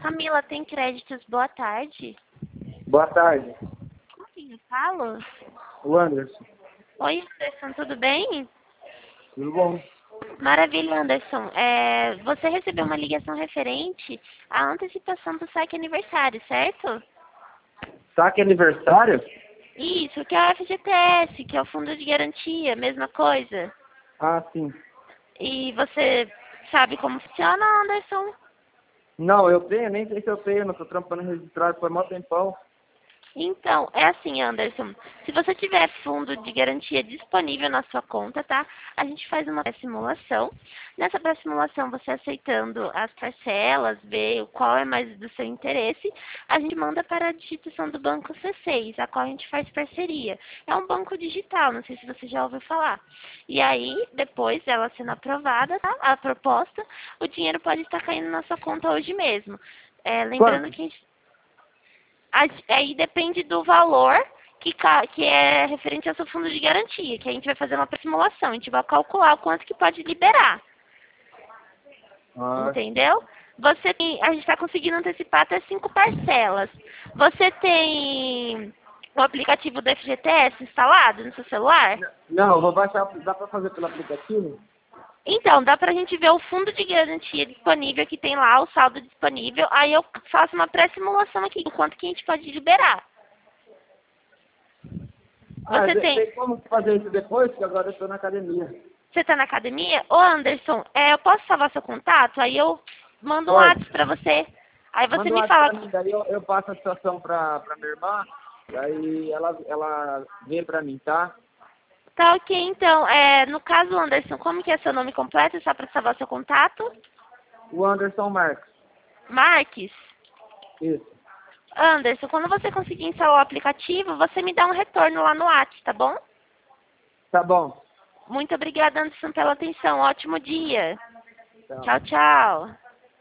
Camila, tem créditos? Boa tarde. Boa tarde. Com quem eu falo? O Anderson. Oi, Anderson, tudo bem? Tudo bom? Maravilha, Anderson. Você recebeu uma ligação referente à antecipação do saque aniversário, certo? Saque aniversário? Isso, que é o FGTS, que é o Fundo de Garantia, mesma coisa. Ah, sim. E você sabe como funciona, Anderson? Não, eu tenho, nem sei se eu tenho, não tô trampando registrado por mó tempão. Então, é assim, Anderson. Se você tiver fundo de garantia disponível na sua conta, tá? A gente faz uma pré-simulação. Nessa pré-simulação, você aceitando as parcelas, ver qual é mais do seu interesse, a gente manda para a digitação do Banco C6, a qual a gente faz parceria. É um banco digital, não sei se você já ouviu falar. E aí, depois dela sendo aprovada, tá? A proposta, o dinheiro pode estar caindo na sua conta hoje mesmo. Lembrando Quanto? que aí depende do valor que é referente ao seu fundo de garantia, que a gente vai fazer uma simulação, a gente vai calcular o quanto que pode liberar, Ah, entendeu? A gente está conseguindo antecipar até 5 parcelas. Você tem o aplicativo do FGTS instalado no seu celular? não, eu vou baixar, dá pra fazer pelo aplicativo? Então, dá pra gente ver o fundo de garantia disponível que tem lá, o saldo disponível. Aí eu faço uma pré-simulação aqui, enquanto que a gente pode liberar. Ah, Você tem... tem como fazer isso depois, porque agora eu tô na academia. Você tá na academia? Ô, Anderson, eu posso salvar seu contato? Aí eu mando um Pode. WhatsApp pra você. Aí você Manda um me WhatsApp fala... pra mim, daí eu passo a situação pra minha irmã, daí ela vem pra mim, tá? Tá ok, então. No caso, Anderson, como que é seu nome completo? Só pra salvar seu contato? O Anderson Marques. Marques. Isso. Anderson, quando você conseguir instalar o aplicativo, você me dá um retorno lá no WhatsApp, tá bom? Tá bom. Muito obrigada, Anderson, pela atenção. Ótimo dia. Tchau. Tchau, tchau.